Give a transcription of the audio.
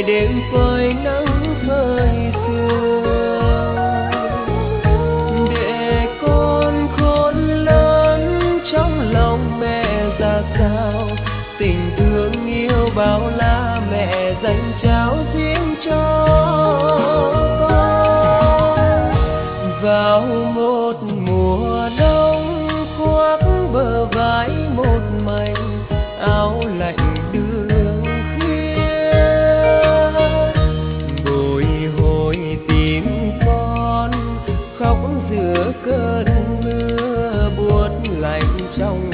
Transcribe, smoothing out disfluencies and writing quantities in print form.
đêm phơi nắng thời xưa, để con khôn lớn trong lòng mẹ ra sao, tình thương yêu bao la mẹ dành trao riêng cho con. Vào một mùa đông khoác bờ vai một mảnh áo lạnh đường khuya, bồi hồi tìm con khóc giữa cơn mưa buốt lạnh trong